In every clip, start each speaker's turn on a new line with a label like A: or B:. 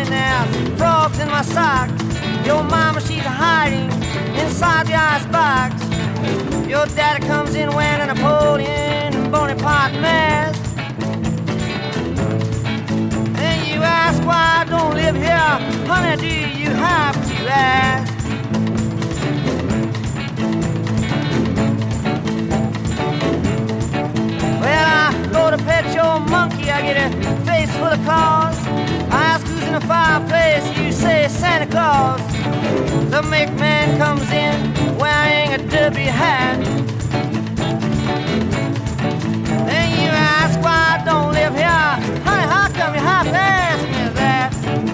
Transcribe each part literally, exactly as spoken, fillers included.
A: morning there's frogs in my socks. Your mama, she's hiding inside the icebox. Your daddy comes in wearing a Napoleon Bonaparte mask. And you ask why I don't live here. Honey, do you have to ask? Well, I go to pet your monkey, I get a face full of claws. I ask who's in the fireplace, you say Santa Claus. The milkman comes in wearing a derby hat. Then you ask why I don't live here. Honey, how come you half-ass me that?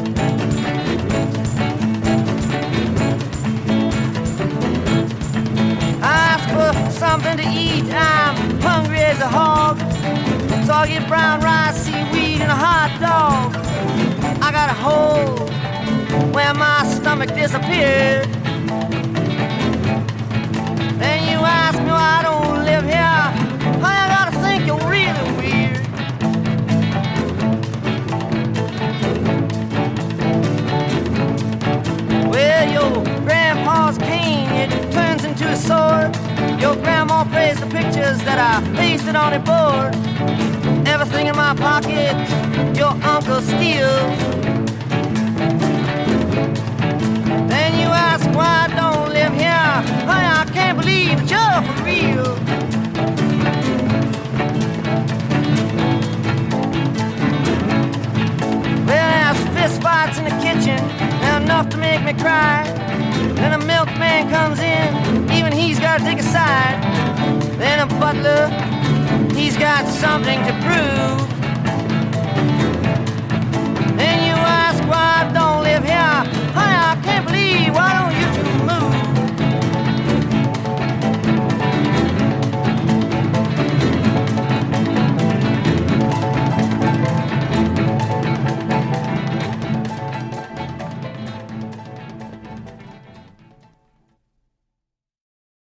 A: I ask for something to eat, I'm hungry as a hog. So I get brown rice, seaweed, and a hot dog. I got a hole where my stomach disappeared. Then you ask me why I don't live here. Honey, I gotta think you're really weird. Well, your grandpa's cane, it turns into a sword. Your grandma plays the pictures that I pasted on a board. Everything in my pocket, your uncle steals. Then you ask why I don't live here. Honey, I can't believe that you're for real. Well, there's fist fights in the kitchen, they're enough to make me cry. Then a milkman comes in, even he's gotta take a side. Then a butler, he's got something to prove.